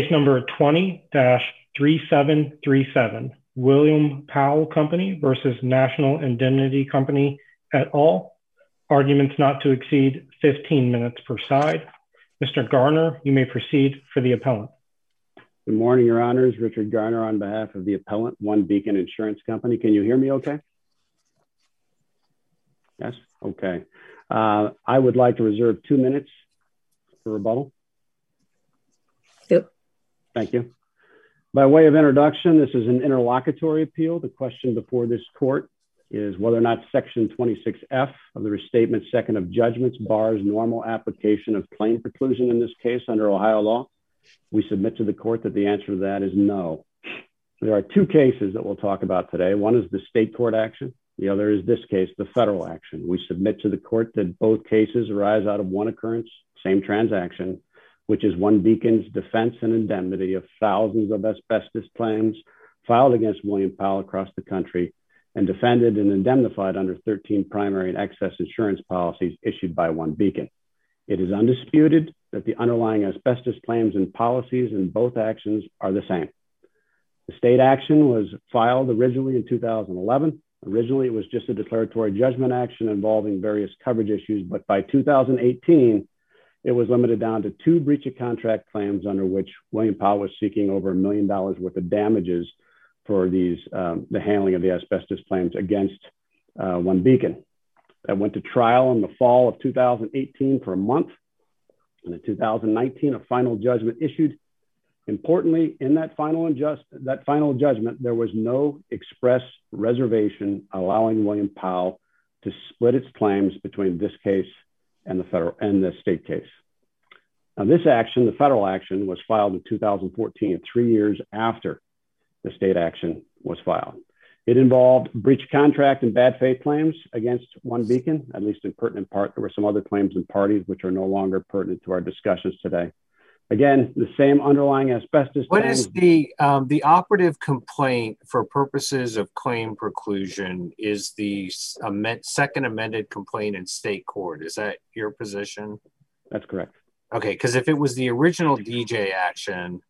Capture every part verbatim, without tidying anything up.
Case number twenty dash three seven three seven, William Powell Company versus National Indemnity Company et al. Arguments not to exceed fifteen minutes per side. Mister Garner, you may proceed for the appellant. Good morning, Your Honors. Richard Garner on behalf of the appellant, One Beacon Insurance Company. Can you hear me okay? Yes? Okay. Uh, I would like to reserve two minutes for rebuttal. Yep. Thank you. By way of introduction, this is an interlocutory appeal. The question before this court is whether or not Section twenty-six F of the Restatement Second of Judgments bars normal application of claim preclusion in this case under Ohio law. We submit to the court that the answer to that is no. There are two cases that we'll talk about today. One is the state court action. The other is this case, the federal action. We submit to the court that both cases arise out of one occurrence, same transaction, which is One Beacon's defense and indemnity of thousands of asbestos claims filed against William Powell across the country and defended and indemnified under thirteen primary and excess insurance policies issued by One Beacon. It is undisputed that the underlying asbestos claims and policies in both actions are the same. The state action was filed originally in two thousand eleven. Originally, it was just a declaratory judgment action involving various coverage issues, but by two thousand eighteen, it was limited down to two breach of contract claims under which William Powell was seeking over a million dollars worth of damages for these, um, the handling of the asbestos claims against uh, One Beacon. That went to trial in the fall of two thousand eighteen for a month. And in two thousand nineteen, a final judgment issued. Importantly, in that final, adjust, that final judgment, there was no express reservation allowing William Powell to split its claims between this case and the federal and the state case. Now, this action, the federal action, was filed in two thousand fourteen, three years after the state action was filed. It involved breach of contract and bad faith claims against One Beacon, at least in pertinent part. There were some other claims and parties which are no longer pertinent to our discussions today. Again, the same underlying asbestos. What claims. is the um, the operative complaint for purposes of claim preclusion is the amend, second amended complaint in state court. Is that your position? That's correct. Okay, because if it was the original D J action,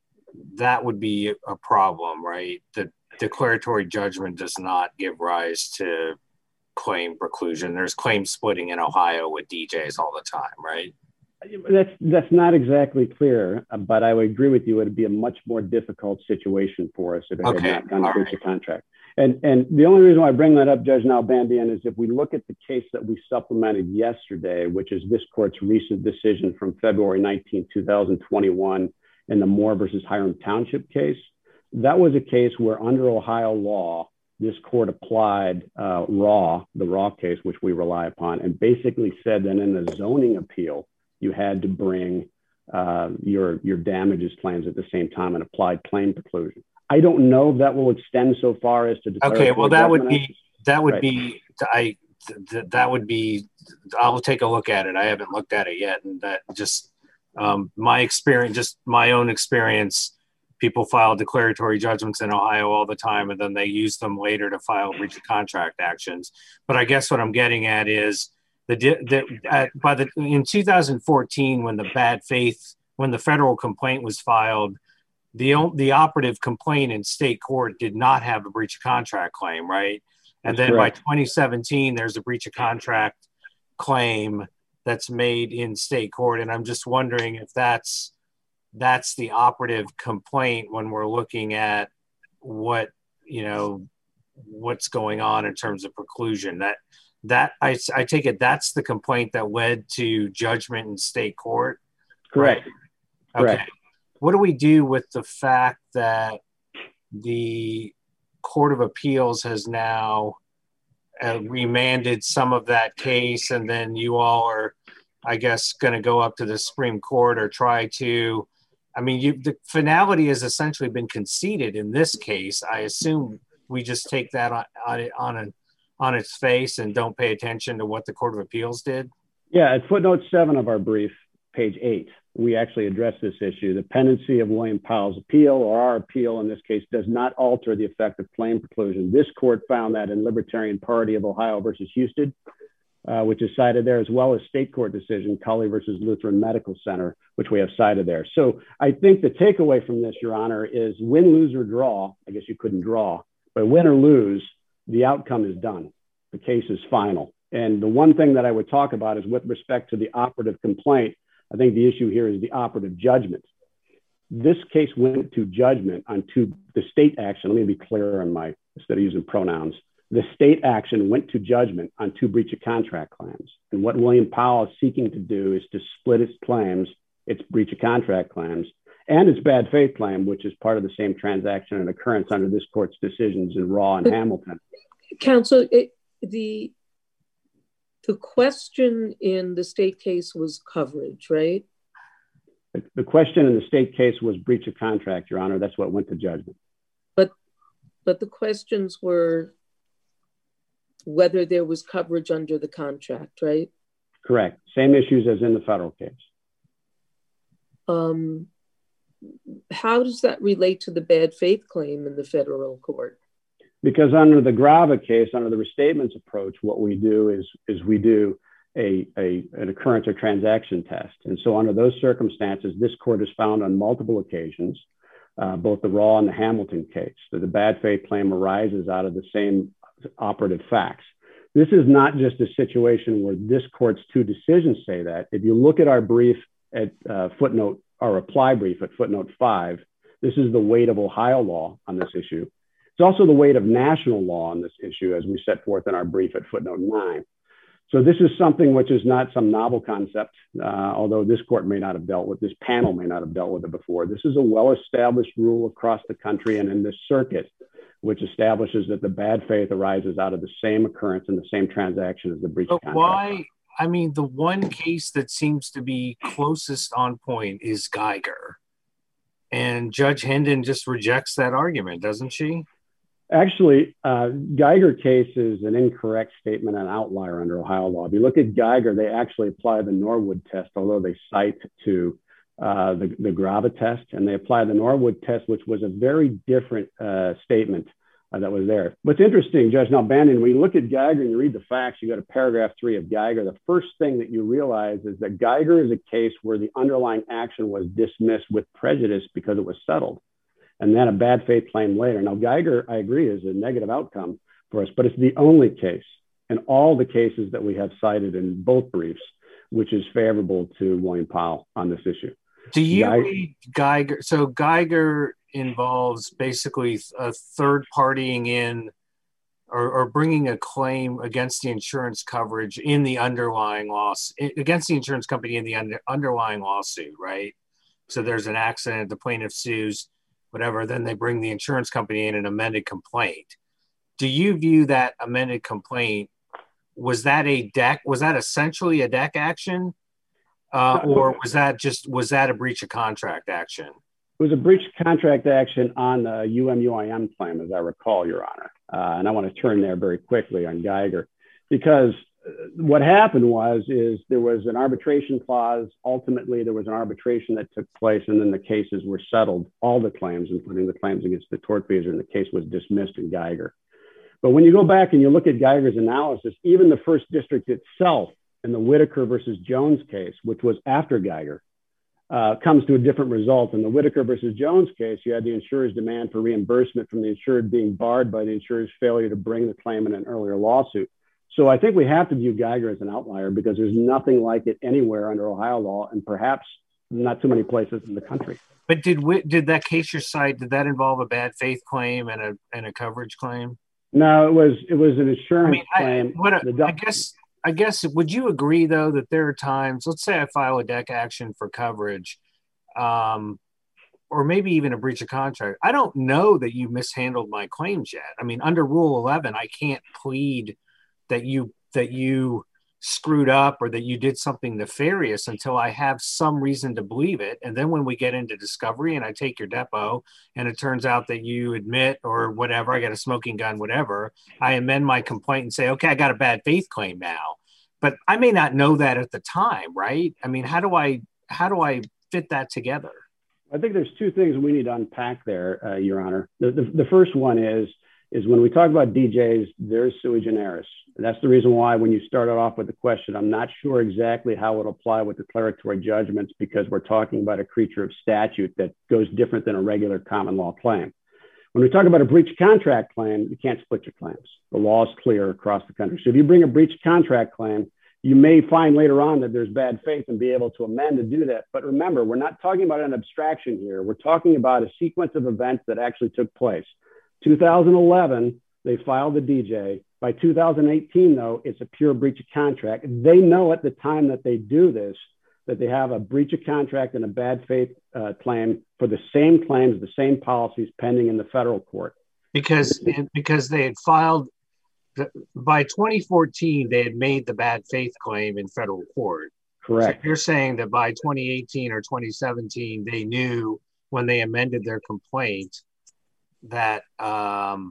that would be a problem, right? The declaratory judgment does not give rise to claim preclusion. There's claim splitting in Ohio with D Js all the time, right? That's that's not exactly clear, but I would agree with you. It would be a much more difficult situation for us if it okay. had not done a breach right. of contract. And and the only reason why I bring that up, Judge Nalbandian, is if we look at the case that we supplemented yesterday, which is this court's recent decision from February nineteenth, two thousand twenty-one, in the Moore versus Hiram Township case, that was a case where under Ohio law, this court applied uh, Raw, the Raw case, which we rely upon, and basically said that in a zoning appeal, you had to bring uh, your, your damages claims at the same time and applied claim preclusion. I don't know if that will extend so far as to okay. Well, that would be actions. that would right. be I th- that would be. I'll take a look at it. I haven't looked at it yet, and that just um, my experience, just my own experience. People file declaratory judgments in Ohio all the time, and then they use them later to file breach of contract actions. But I guess what I'm getting at is the, the uh, by the in two thousand fourteen, when the bad faith, when the federal complaint was filed, the the operative complaint in state court did not have a breach of contract claim, right? And That's then correct. by twenty seventeen, there's a breach of contract claim that's made in state court, and I'm just wondering if that's that's the operative complaint when we're looking at what, you know, what's going on in terms of preclusion. That that I, I take it that's the complaint that led to judgment in state court. Correct. Right? Okay. Correct. What do we do with the fact that the Court of Appeals has now uh, remanded some of that case, and then you all are, I guess, going to go up to the Supreme Court or try to, I mean, you, the finality has essentially been conceded in this case. I assume we just take that on on, on, a, on its face and don't pay attention to what the Court of Appeals did? Yeah, at footnote seven of our brief, page eight, we actually address this issue. The pendency of William Powell's appeal, or our appeal in this case, does not alter the effect of claim preclusion. This court found that in Libertarian Party of Ohio versus Houston, uh, which is cited there, as well as state court decision, Cully versus Lutheran Medical Center, which we have cited there. So I think the takeaway from this, Your Honor, is win, lose, or draw. I guess you couldn't draw, but win or lose, the outcome is done. The case is final. And the one thing that I would talk about is with respect to the operative complaint, I think the issue here is the operative judgment. This case went to judgment on two, the state action. Let me be clear on my, instead of using pronouns, the state action went to judgment on two breach of contract claims. And what William Powell is seeking to do is to split its claims, its breach of contract claims, and its bad faith claim, which is part of the same transaction and occurrence under this court's decisions in Raw and Hamilton. Counsel, it, the, the question in the state case was coverage, right? The question in the state case was breach of contract, Your Honor. That's what went to judgment. But but the questions were whether there was coverage under the contract, right? Correct. Same issues as in the federal case. Um, how does that relate to the bad faith claim in the federal court? Because under the Grava case, under the restatements approach, what we do is, is we do A, a, an occurrence or transaction test. And so under those circumstances, this court has found on multiple occasions, uh, both the Raw and the Hamilton case, that the bad faith claim arises out of the same operative facts. This is not just a situation where this court's two decisions say that. If you look at our brief at uh, footnote, our reply brief at footnote five, this is the weight of Ohio law on this issue. It's also the weight of national law on this issue, as we set forth in our brief at footnote nine. So this is something which is not some novel concept, uh, although this court may not have dealt with, this panel may not have dealt with it before. This is a well-established rule across the country and in this circuit, which establishes that the bad faith arises out of the same occurrence and the same transaction as the breach of But contract. why? I mean, the one case that seems to be closest on point is Geiger. And Judge Hendon just rejects that argument, doesn't she? Actually, uh, Geiger case is an incorrect statement, an outlier under Ohio law. If you look at Geiger, they actually apply the Norwood test, although they cite to uh, the, the Grava test, and they apply the Norwood test, which was a very different uh, statement uh, that was there. What's interesting, Judge Nalbandian, when you look at Geiger and you read the facts, you go to paragraph three of Geiger, the first thing that you realize is that Geiger is a case where the underlying action was dismissed with prejudice because it was settled, and then a bad faith claim later. Now, Geiger, I agree, is a negative outcome for us, but it's the only case in all the cases that we have cited in both briefs, which is favorable to William Powell on this issue. Do you Geiger, read Geiger? So Geiger involves basically a third partying in or, or bringing a claim against the insurance coverage in the underlying loss, against the insurance company in the under, underlying lawsuit, right? So there's an accident, the plaintiff sues, whatever, then they bring the insurance company in an amended complaint. Do you view that amended complaint, was that a deck, was that essentially a deck action? Uh, or was that just, was that a breach of contract action? It was a breach of contract action on the U M U I M claim, as I recall, Your Honor. Uh, and I want to turn there very quickly on Geiger, because what happened was, is there was an arbitration clause. Ultimately, there was an arbitration that took place, and then the cases were settled, all the claims, including the claims against the tortfeasor, and the case was dismissed in Geiger. But when you go back and you look at Geiger's analysis, even the first district itself in the Whitaker versus Jones case, which was after Geiger, uh, comes to a different result. In the Whitaker versus Jones case, you had the insurer's demand for reimbursement from the insured being barred by the insurer's failure to bring the claim in an earlier lawsuit. So I think we have to view Geiger as an outlier because there's nothing like it anywhere under Ohio law, and perhaps not too many places in the country. But did did that case your side, did that involve a bad faith claim and a and a coverage claim? No, it was it was an insurance I mean, claim. I, what a, the, I guess I guess would you agree though that there are times, let's say I file a deck action for coverage, um, or maybe even a breach of contract. I don't know that you mishandled my claims yet. I mean, under Rule eleven, I can't plead that you that you screwed up or that you did something nefarious until I have some reason to believe it. And then when we get into discovery and I take your depo and it turns out that you admit or whatever, I got a smoking gun, whatever, I amend my complaint and say, okay, I got a bad faith claim now. But I may not know that at the time, right? I mean, how do I how do I fit that together? I think there's two things we need to unpack there, uh, Your Honor. The, the, the first one is is when we talk about D Js, there's sui generis. And that's the reason why when you started off with the question, I'm not sure exactly how it will apply with declaratory judgments, because we're talking about a creature of statute that goes different than a regular common law claim. When we talk about a breach of contract claim, you can't split your claims. The law is clear across the country. So if you bring a breach of contract claim, you may find later on that there's bad faith and be able to amend to do that. But remember, we're not talking about an abstraction here. We're talking about a sequence of events that actually took place. two thousand eleven, they filed the D J. By two thousand eighteen, though, it's a pure breach of contract. They know at the time that they do this, that they have a breach of contract and a bad faith uh, claim for the same claims, the same policies pending in the federal court. Because, because they had filed, by twenty fourteen, they had made the bad faith claim in federal court. Correct. So you're saying that by twenty eighteen or twenty seventeen, they knew when they amended their complaint that um,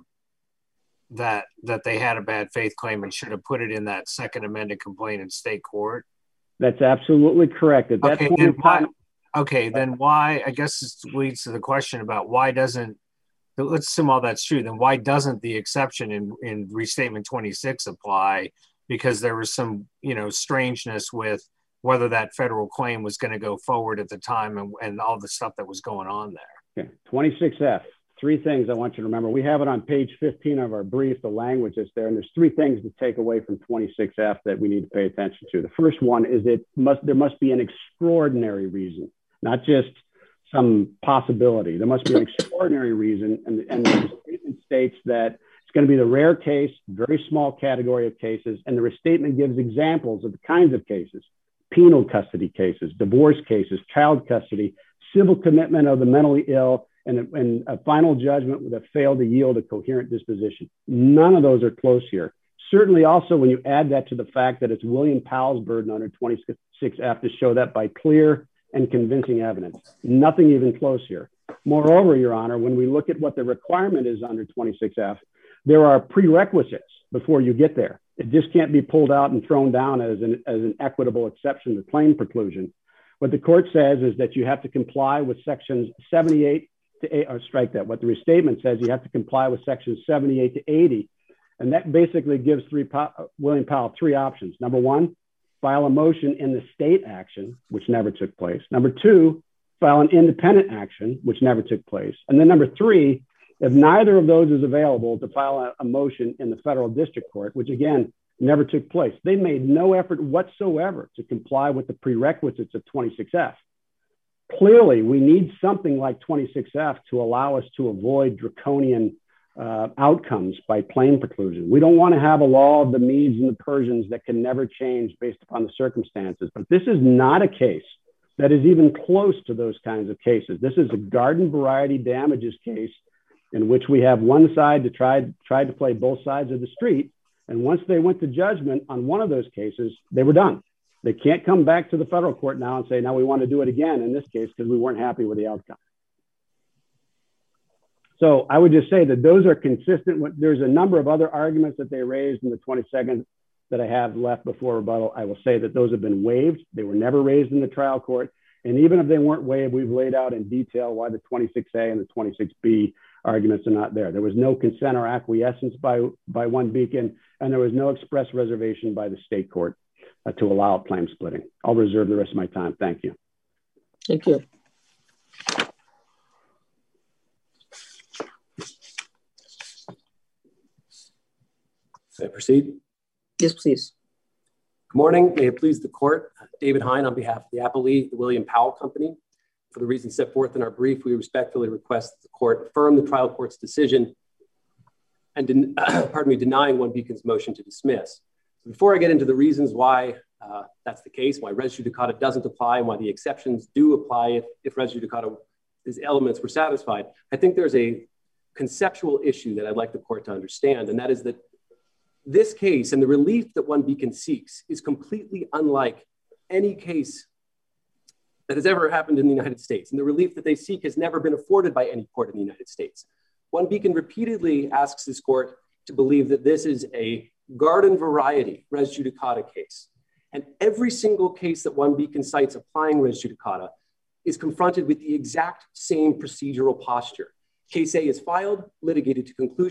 that that they had a bad faith claim and should have put it in that second amended complaint in state court? That's absolutely correct. At that okay, point then in time, why, okay, then why, I guess this leads to the question about why doesn't, let's assume all that's true, then why doesn't the exception in, in Restatement twenty-six apply? Because there was some, you know, strangeness with whether that federal claim was going to go forward at the time and, and all the stuff that was going on there. Okay. twenty-six F. Three things I want you to remember. We have it on page fifteen of our brief, the language is there, and there's three things to take away from twenty-six F that we need to pay attention to. The first one is it must there must be an extraordinary reason, not just some possibility. There must be an extraordinary reason, and, and the restatement states that it's going to be the rare case, very small category of cases, and the restatement gives examples of the kinds of cases: penal custody cases, divorce cases, child custody, civil commitment of the mentally ill, and a, and a final judgment that failed to yield a coherent disposition. None of those are close here. Certainly also when you add that to the fact that it's William Powell's burden under twenty-six F to show that by clear and convincing evidence. Nothing even close here. Moreover, Your Honor, when we look at what the requirement is under twenty-six F, there are prerequisites before you get there. It just can't be pulled out and thrown down as an, as an equitable exception to claim preclusion. What the court says is that you have to comply with sections seventy-eight to eight, or strike that. What the restatement says, you have to comply with sections seventy-eight to eighty. And that basically gives three, William Powell three options. Number one, file a motion in the state action, which never took place. Number two, file an independent action, which never took place. And then number three, if neither of those is available, to file a, a motion in the federal district court, which again, never took place. They made no effort whatsoever to comply with the prerequisites of twenty-six F. Clearly, we need something like twenty-six F to allow us to avoid draconian uh, outcomes by claim preclusion. We don't want to have a law of the Medes and the Persians that can never change based upon the circumstances. But this is not a case that is even close to those kinds of cases. This is a garden variety damages case in which we have one side to try, try to play both sides of the street. And once they went to judgment on one of those cases, they were done. They can't come back to the federal court now and say, now we want to do it again in this case because we weren't happy with the outcome. So I would just say that those are consistent with, there's a number of other arguments that they raised in the twenty seconds that I have left before rebuttal. I will say that those have been waived. They were never raised in the trial court. And even if they weren't waived, we've laid out in detail why the twenty-six A and the twenty-six B arguments are not there. There was no consent or acquiescence by, by One Beacon, and there was no express reservation by the state court uh, to allow claim splitting. I'll reserve the rest of my time. Thank you. Thank you. May I proceed? Yes, please. Good morning. May it please the court. David Hine on behalf of the appellee, the William Powell Company. For the reasons set forth in our brief, we respectfully request that the court affirm the trial court's decision and, den pardon me, denying One Beacon's motion to dismiss. Before I get into the reasons why uh, that's the case, why res judicata doesn't apply, and why the exceptions do apply if, if res judicata, these elements were satisfied, I think there's a conceptual issue that I'd like the court to understand, and that is that this case and the relief that One Beacon seeks is completely unlike any case that has ever happened in the United States. And the relief that they seek has never been afforded by any court in the United States. One Beacon repeatedly asks this court to believe that this is a garden variety res judicata case. And every single case that One Beacon cites applying res judicata is confronted with the exact same procedural posture. Case A is filed, litigated to conclusion.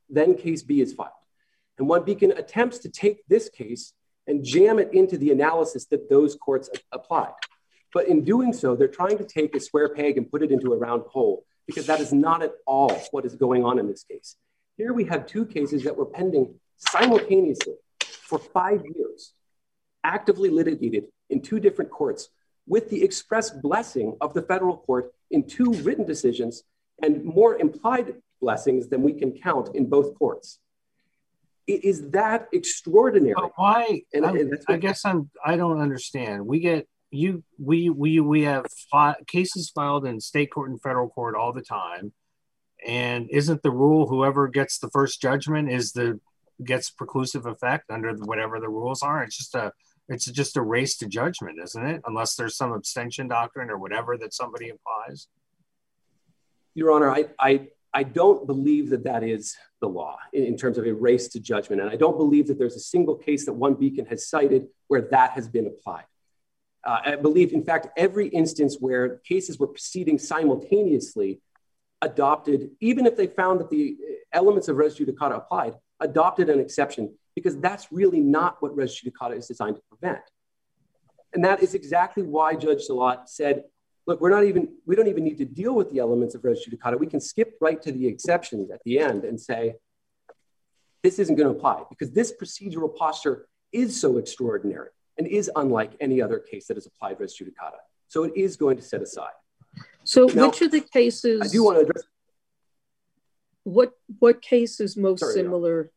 then case B is filed. And One Beacon attempts to take this case and jam it into the analysis that those courts applied. But in doing so, they're trying to take a square peg and put it into a round hole, because that is not at all what is going on in this case. Here we have two cases that were pending simultaneously for five years, actively litigated in two different courts with the express blessing of the federal court in two written decisions and more implied blessings than we can count in both courts. It is that extraordinary. But why? And, and I guess I'm, I don't understand. We get, you, we, we, we have fi- cases filed in state court and federal court all the time. And isn't the rule whoever gets the first judgment is the, gets preclusive effect under whatever the rules are? It's just a, it's just a race to judgment, isn't it? Unless there's some abstention doctrine or whatever that somebody applies. Your Honor, I, I, I don't believe that that is the law in, in terms of a race to judgment. And I don't believe that there's a single case that One Beacon has cited where that has been applied. Uh, I believe, in fact, every instance where cases were proceeding simultaneously adopted, even if they found that the elements of res judicata applied, adopted an exception, because that's really not what res judicata is designed to prevent. And that is exactly why Judge Salat said, look, we're not even, we don't even need to deal with the elements of res judicata. We can skip right to the exceptions at the end and say, this isn't going to apply, because this procedural posture is so extraordinary and is unlike any other case that has applied res judicata. So it is going to set aside. So now, which of the cases, I do want to address. What, what case is most Sorry, similar?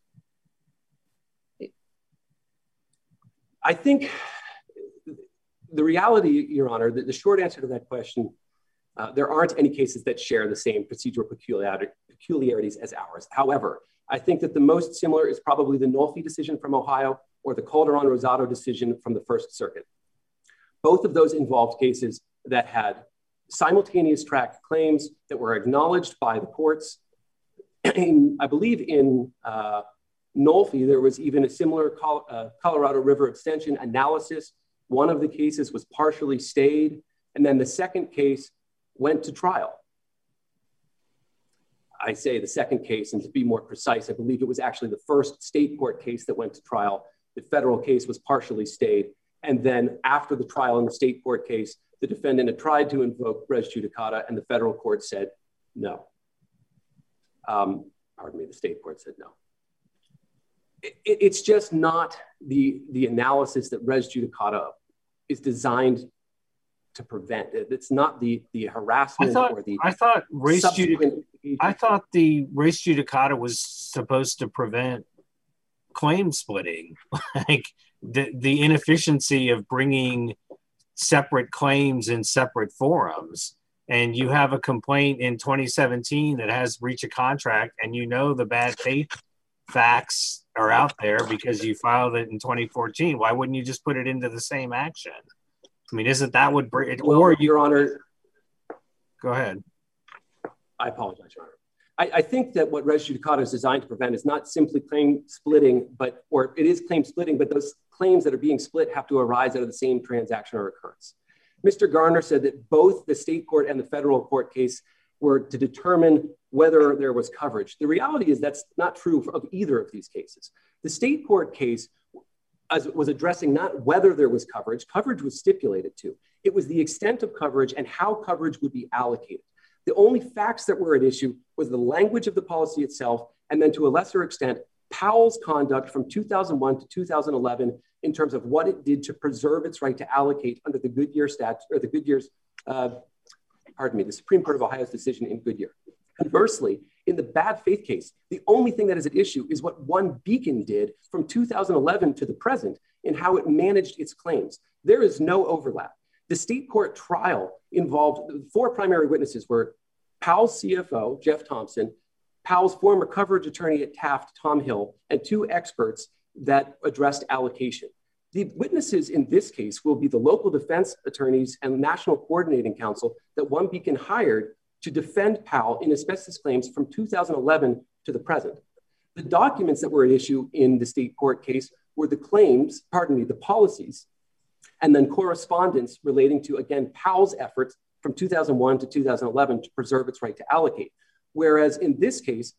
No. I think the reality, Your Honor, the, the short answer to that question, uh, there aren't any cases that share the same procedural peculiarity, peculiarities as ours. However, I think that the most similar is probably the Nolfi decision from Ohio or the Calderon-Rosado decision from the First Circuit. Both of those involved cases that had simultaneous track claims that were acknowledged by the courts. In, I believe in uh, Nolfi, there was even a similar Col- uh, Colorado River extension analysis. One of the cases was partially stayed, and then the second case went to trial. I say the second case, and to be more precise, I believe it was actually the first state court case that went to trial. The federal case was partially stayed. And then after the trial in the state court case, the defendant had tried to invoke res judicata, and the federal court said no. Um, pardon me, the state court said no. It, it, it's just not the, the analysis that res judicata is designed to prevent. It, it's not the, the harassment I thought, or the I thought race subsequent... Judic- I thought the res judicata was supposed to prevent claim splitting, like the, the inefficiency of bringing separate claims in separate forums. And you have a complaint in twenty seventeen that has breach of contract, and you know the bad faith facts are out there because you filed it in twenty fourteen. Why wouldn't you just put it into the same action? I mean, isn't that what bring it? Well, or Your Honor, go ahead. I apologize, Your Honor. I, I think that what res judicata is designed to prevent is not simply claim splitting, but or it is claim splitting, but those claims that are being split have to arise out of the same transaction or occurrence. Mister Garner said that both the state court and the federal court case were to determine whether there was coverage. The reality is that's not true of either of these cases. The state court case as was addressing not whether there was coverage, coverage was stipulated to. It was the extent of coverage and how coverage would be allocated. The only facts that were at issue was the language of the policy itself, and then to a lesser extent, Powell's conduct from two thousand one to two thousand eleven in terms of what it did to preserve its right to allocate under the Goodyear statute, or the Goodyear's, uh, pardon me, the Supreme Court of Ohio's decision in Goodyear. Conversely, in the bad faith case, the only thing that is at issue is what One Beacon did from two thousand eleven to the present in how it managed its claims. There is no overlap. The state court trial involved four primary witnesses were Powell's C F O, Jeff Thompson, Powell's former coverage attorney at Taft, Tom Hill, and two experts that addressed allocation. The witnesses in this case will be the local defense attorneys and National Coordinating Council that One Beacon hired to defend Powell in asbestos claims from two thousand eleven to the present. The documents that were at issue in the state court case were the claims, pardon me, the policies, and then correspondence relating to, again, Powell's efforts from two thousand one to two thousand eleven to preserve its right to allocate. Whereas in this case,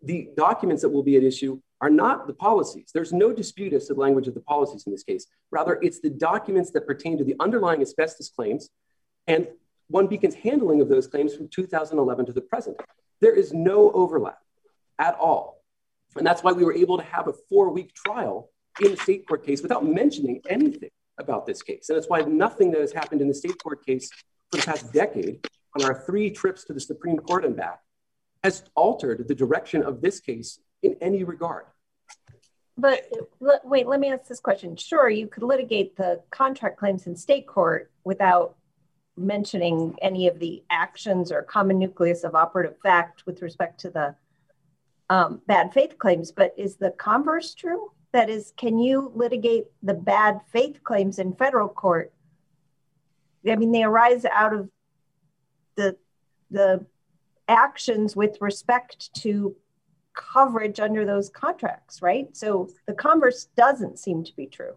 the documents that will be at issue are not the policies. There's no dispute as to the language of the policies in this case. Rather, it's the documents that pertain to the underlying asbestos claims and OneBeacon's handling of those claims from two thousand eleven to the present. There is no overlap at all. And that's why we were able to have a four-week trial in the state court case without mentioning anything about this case. And that's why nothing that has happened in the state court case for the past decade on our three trips to the Supreme Court and back has altered the direction of this case in any regard. But wait, let me ask this question. Sure, you could litigate the contract claims in state court without mentioning any of the actions or common nucleus of operative fact with respect to the um, bad faith claims, but is the converse true? That is, can you litigate the bad faith claims in federal court? I mean, they arise out of the, the actions with respect to coverage under those contracts, right? So the converse doesn't seem to be true.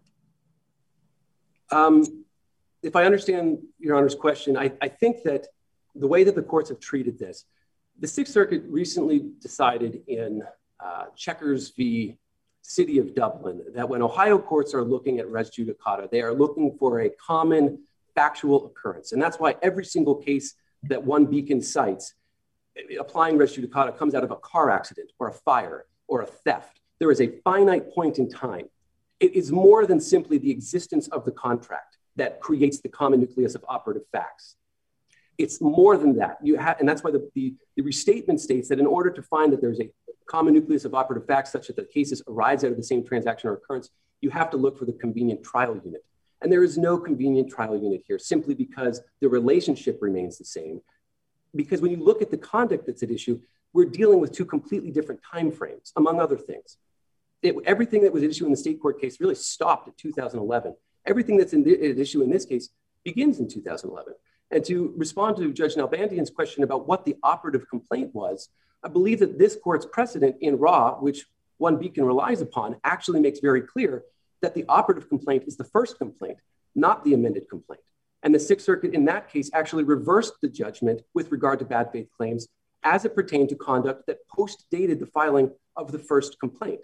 Um, if I understand Your Honor's question, I, I think that the way that the courts have treated this, the Sixth Circuit recently decided in uh, Checkers v. City of Dublin that when Ohio courts are looking at res judicata, they are looking for a common factual occurrence. And that's why every single case that OneBeacon cites, applying res judicata, comes out of a car accident or a fire or a theft. There is a finite point in time. It is more than simply the existence of the contract that creates the common nucleus of operative facts. It's more than that. You have, and that's why the, the, the restatement states that in order to find that there's a common nucleus of operative facts such that the cases arise out of the same transaction or occurrence, you have to look for the convenient trial unit. And there is no convenient trial unit here simply because the relationship remains the same. Because when you look at the conduct that's at issue, we're dealing with two completely different timeframes, among other things. It, everything that was at issue in the state court case really stopped at two thousand eleven. Everything that's in the, at issue in this case begins in two thousand eleven. And to respond to Judge Nalbandian's question about what the operative complaint was, I believe that this court's precedent in Raw, which OneBeacon relies upon, actually makes very clear that the operative complaint is the first complaint, not the amended complaint. And the Sixth Circuit in that case actually reversed the judgment with regard to bad faith claims as it pertained to conduct that post-dated the filing of the first complaint.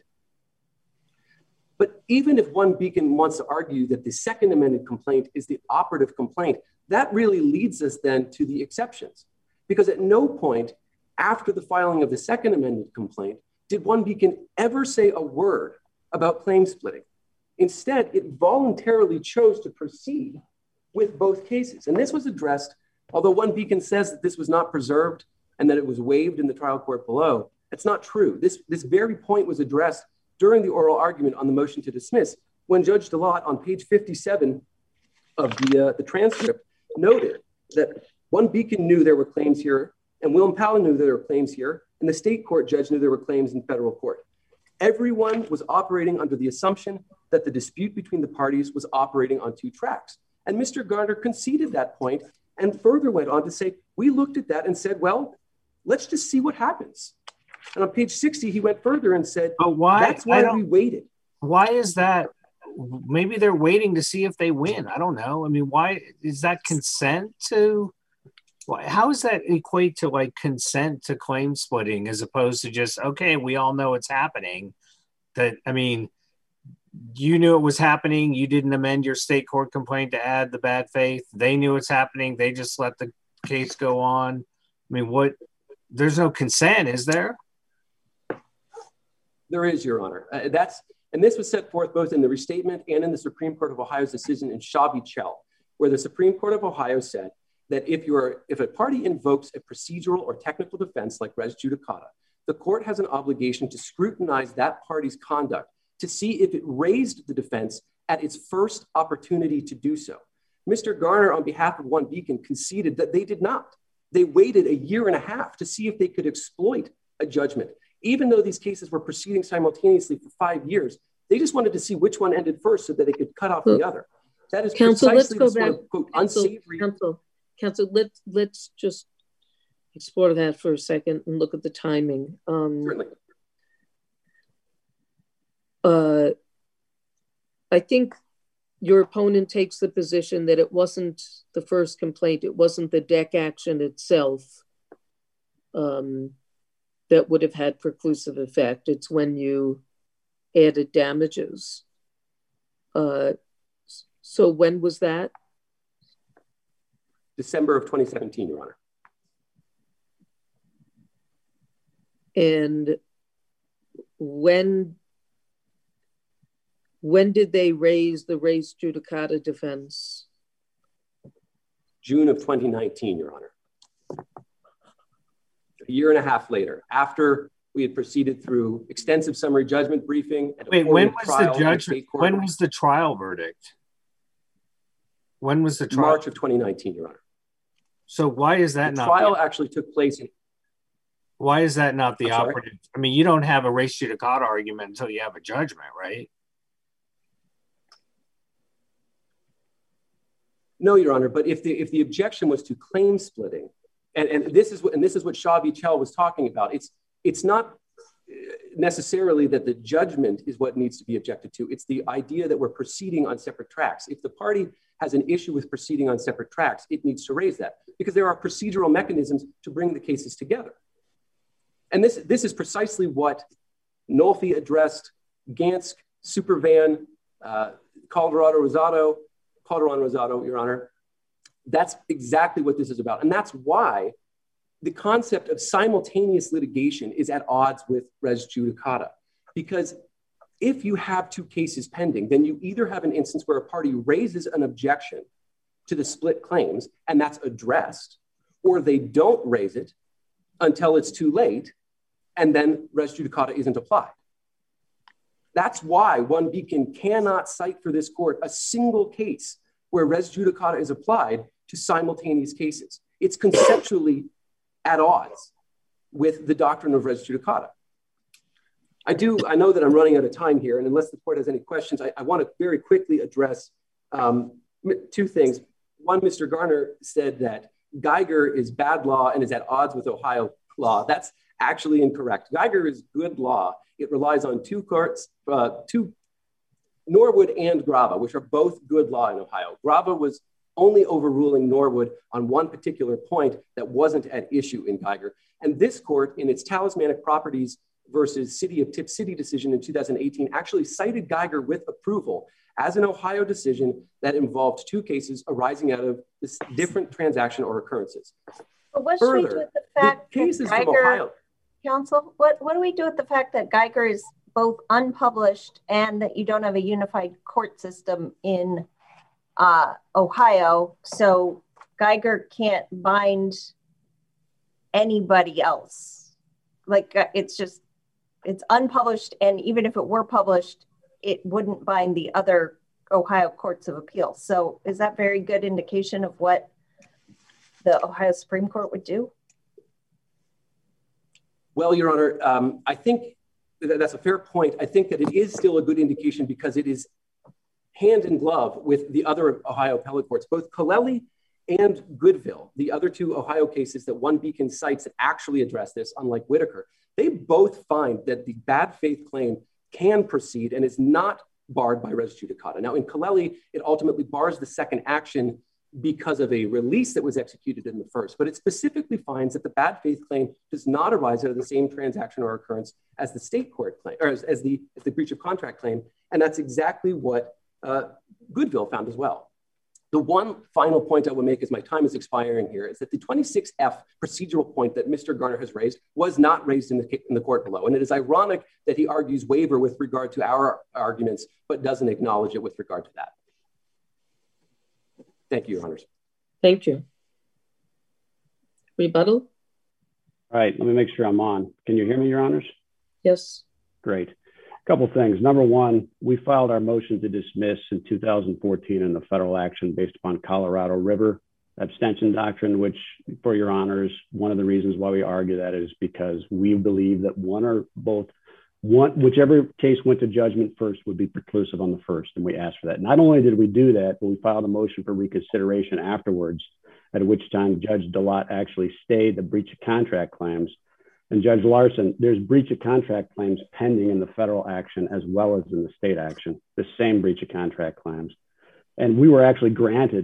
But even if OneBeacon wants to argue that the second amended complaint is the operative complaint, that really leads us then to the exceptions. Because at no point after the filing of the second amended complaint did OneBeacon ever say a word about claim splitting. Instead, it voluntarily chose to proceed with both cases. And this was addressed, although OneBeacon says that this was not preserved and that it was waived in the trial court below. It's not true. This, this very point was addressed during the oral argument on the motion to dismiss when Judge DeLotte on page fifty-seven of the, uh, the transcript noted that OneBeacon knew there were claims here and William Powell knew there were claims here and the state court judge knew there were claims in federal court. Everyone was operating under the assumption that the dispute between the parties was operating on two tracks. And Mister Garner conceded that point and further went on to say, we looked at that and said, well, let's just see what happens. And on page sixty, he went further and said, but why? That's why we waited. Why is that? Maybe they're waiting to see if they win. I don't know. I mean, why is that consent to? How does that equate to like consent to claim splitting as opposed to just, okay, we all know it's happening? That, I mean, you knew it was happening. You didn't amend your state court complaint to add the bad faith. They knew it's happening. They just let the case go on. I mean, what? There's no consent, is there? There is, Your Honor. Uh, that's and this was set forth both in the restatement and in the Supreme Court of Ohio's decision in Shaw v. Chell, where the Supreme Court of Ohio said that if you're if a party invokes a procedural or technical defense like res judicata, the court has an obligation to scrutinize that party's conduct to see if it raised the defense at its first opportunity to do so. Mister Garner, on behalf of OneBeacon, conceded that they did not. They waited a year and a half to see if they could exploit a judgment. Even though these cases were proceeding simultaneously for five years, they just wanted to see which one ended first so that they could cut off well, the other. That is counsel, precisely let's the go sort back, of, quote, counsel, unsavory... Counsel, counsel let's, let's just explore that for a second and look at the timing. Um, Certainly. Uh, I think your opponent takes the position that it wasn't the first complaint, it wasn't the D E C action itself um, that would have had preclusive effect. It's when you added damages. Uh, so when was that? December of twenty seventeen, Your Honor. And when when did they raise the res judicata defense? June of twenty nineteen, Your Honor. A year and a half later, after we had proceeded through extensive summary judgment briefing. And Wait, when was the judgment? When was the trial verdict? When was the trial? March of twenty nineteen, Your Honor. So why is that the not? The trial the, actually took place in. Why is that not the I'm operative? Sorry? I mean, you don't have a res judicata argument until you have a judgment, right? No, Your Honor. But if the if the objection was to claim splitting, and, and this is what and this is what Shaw v. Chell was talking about. It's it's not necessarily that the judgment is what needs to be objected to. It's the idea that we're proceeding on separate tracks. If the party has an issue with proceeding on separate tracks, it needs to raise that because there are procedural mechanisms to bring the cases together. And this, this is precisely what Nolfi addressed, Gansk, Supervan, uh, Calderón-Rosado, Calderón-Rosado, Your Honor. That's exactly what this is about. And that's why the concept of simultaneous litigation is at odds with res judicata. Because if you have two cases pending, then you either have an instance where a party raises an objection to the split claims, and that's addressed, or they don't raise it until it's too late, and then res judicata isn't applied. That's why One Beacon cannot cite for this court a single case where res judicata is applied to simultaneous cases. It's conceptually at odds with the doctrine of res judicata. I do, I know that I'm running out of time here, and unless the court has any questions, I, I want to very quickly address um, two things. One, Mister Garner said that Geiger is bad law and is at odds with Ohio law. That's actually incorrect. Geiger is good law. It relies on two courts, uh, two Norwood and Grava, which are both good law in Ohio. Grava was only overruling Norwood on one particular point that wasn't at issue in Geiger. And this court, in its Talismanic Properties versus City of Tip City decision in two thousand eighteen, actually cited Geiger with approval as an Ohio decision that involved two cases arising out of this different transaction or occurrences. But what should we do with the fact the cases that from Geiger, Ohio, counsel, what, what do we do with the fact that Geiger is both unpublished and that you don't have a unified court system in uh, Ohio, so Geiger can't bind anybody else? Like uh, it's just, it's unpublished, and even if it were published, it wouldn't bind the other Ohio courts of appeal. So is that very good indication of what the Ohio Supreme Court would do? Well, Your Honor, um, I think that that's a fair point. I think that it is still a good indication because it is hand in glove with the other Ohio appellate courts, both Colelli and Goodville, the other two Ohio cases that One Beacon cites that actually address this, unlike Whitaker. They both find that the bad faith claim can proceed and is not barred by res judicata. Now, in Colelli, it ultimately bars the second action because of a release that was executed in the first, but it specifically finds that the bad faith claim does not arise out of the same transaction or occurrence as the state court claim, or as, as, the, as the breach of contract claim, and that's exactly what uh, Goodville found as well. The one final point I will make as my time is expiring here is that the twenty-six F procedural point that Mister Garner has raised was not raised in the, in the court below. And it is ironic that he argues waiver with regard to our arguments, but doesn't acknowledge it with regard to that. Thank you, Your Honors. Thank you. Rebuttal? All right, let me make sure I'm on. Can you hear me, Your Honors? Yes. Great. A couple of things. Number one, we filed our motion to dismiss in two thousand fourteen in the federal action based upon Colorado River abstention doctrine, which, for Your Honors, one of the reasons why we argue that is because we believe that one or both, one, whichever case went to judgment first would be preclusive on the first, and we asked for that. Not only did we do that, but we filed a motion for reconsideration afterwards, at which time Judge DeLotte actually stayed the breach of contract claims. And Judge Larson, there's breach of contract claims pending in the federal action as well as in the state action, the same breach of contract claims. And we were actually granted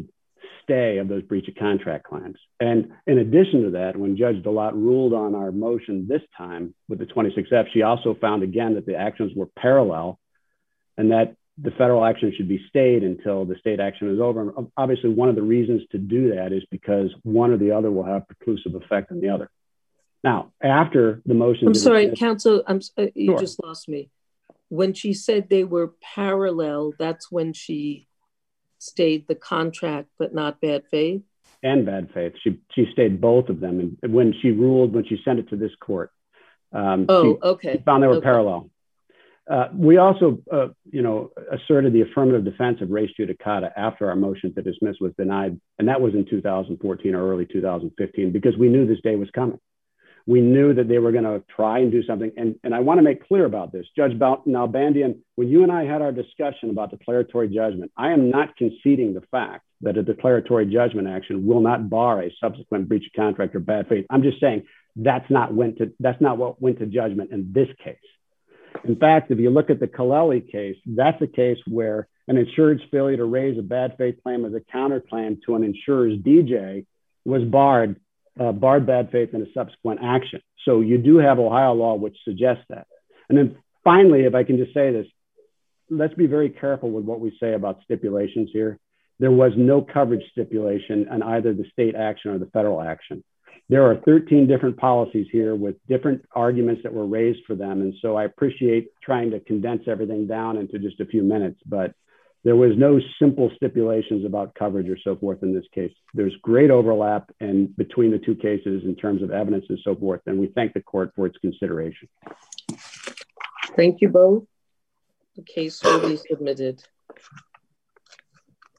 stay of those breach of contract claims. And in addition to that, when Judge DeLotte ruled on our motion this time with the twenty-six F, she also found again that the actions were parallel and that the federal action should be stayed until the state action is over. And obviously, one of the reasons to do that is because one or the other will have preclusive effect on the other. Now, after the motion... I'm sorry, counsel, I'm, uh, you Sure. just lost me. When she said they were parallel, that's when she stayed the contract, but not bad faith? And bad faith. She she stayed both of them. And when she ruled, when she sent it to this court, um, oh, she, okay. she found they were okay. parallel. Uh, we also, uh, you know, asserted the affirmative defense of res judicata after our motion to dismiss was denied. And that was in two thousand fourteen or early two thousand fifteen, because we knew this day was coming. We knew that they were going to try and do something. And, and I want to make clear about this. Judge Nalbandian, when you and I had our discussion about declaratory judgment, I am not conceding the fact that a declaratory judgment action will not bar a subsequent breach of contract or bad faith. I'm just saying that's not went to that's not what went to judgment in this case. In fact, if you look at the Colelli case, that's a case where an insured's failure to raise a bad faith claim as a counterclaim to an insurer's D J was barred, uh, barred bad faith in a subsequent action. So you do have Ohio law which suggests that. And then finally, if I can just say this, let's be very careful with what we say about stipulations here. There was no coverage stipulation on either the state action or the federal action. There are thirteen different policies here with different arguments that were raised for them. And so I appreciate trying to condense everything down into just a few minutes, but there was no simple stipulations about coverage or so forth in this case. There's great overlap in between the two cases in terms of evidence and so forth. And we thank the court for its consideration. Thank you both. The case will be submitted.